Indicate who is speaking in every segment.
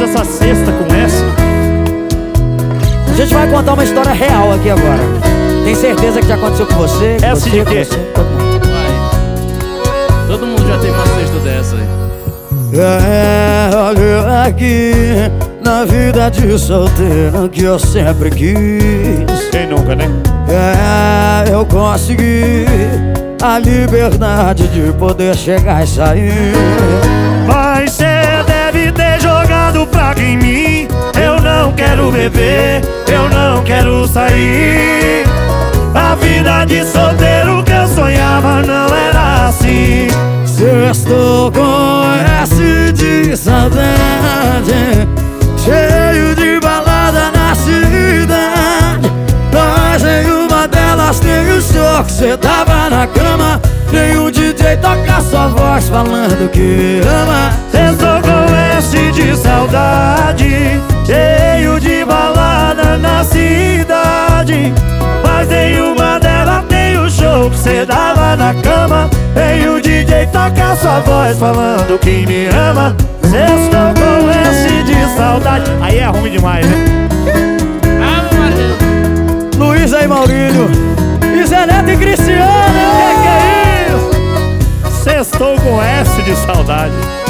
Speaker 1: essa cesta com essa.
Speaker 2: A gente vai contar uma história real aqui agora. Tem certeza que já aconteceu com você? Com
Speaker 1: Essa
Speaker 2: você,
Speaker 1: de
Speaker 2: com
Speaker 1: quê?
Speaker 2: você, todo mundo.
Speaker 3: Vai. Todo mundo já teve uma cesta dessa aí.
Speaker 2: Olha aqui, na vida de solteiro que eu sempre quis.
Speaker 1: Quem nunca, né?
Speaker 2: Eu consegui a liberdade de poder chegar e sair.
Speaker 1: Mas cê deve ter jogado praga em mim. Eu não quero beber, eu não quero sair. A vida de solteiro que eu sonhava não era assim.
Speaker 2: Estou com S de saudade, cheio de balada na cidade. Mas em uma delas tem o show que cê tava na cama. Tem um DJ toca sua voz falando que me ama.
Speaker 1: Estou com S de saudade, cheio de balada na cidade. Mas em uma delas tem o show que cê dava na cama. Tem o DJ toca sua voz falando que me ama. Estou com S de saudade. Aí é ruim demais, né?
Speaker 2: Luiz e Maurílio, e Zé Neto e Cristiano.
Speaker 1: Que é isso? Sextou com S de saudade.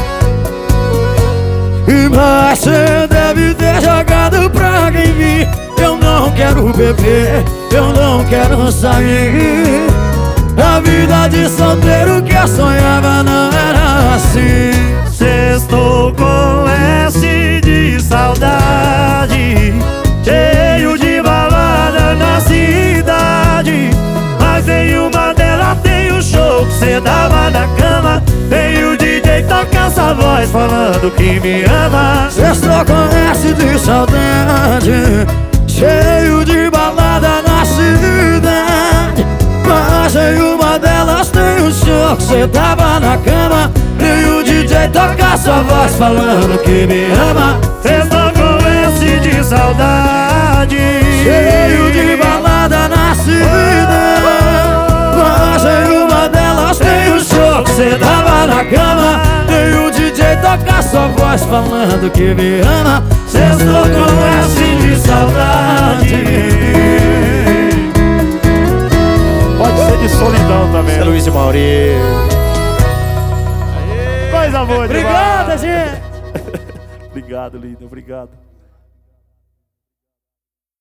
Speaker 2: Mas cê deve ter jogado praga em mim. Eu não quero beber, eu não quero sair. A vida de solteiro que eu sonhava não era assim.
Speaker 1: Sextou com S de saudade, cheio de balada na cidade. Mas em uma delas tem o show que cê dava na cama. Tem o DJ toca essa voz falando que me ama.
Speaker 2: Estou com S de saudade, cheio de balada na cidade. Mas em uma delas tem o show que cê tava na cama. E o DJ toca sua voz falando que me ama.
Speaker 1: Estou com S de saudade,
Speaker 2: Cheio de balada na cidade. Mas em uma delas tem o show que cê tava na cama. E o DJ toca sua voz falando que me ama.
Speaker 1: Estou com S de saudade. Pode ser de solidão também.
Speaker 2: Luiz e Maurílio.
Speaker 1: Coisa boa demais.
Speaker 2: Obrigado, gente.
Speaker 1: Obrigado, lindo. Obrigado.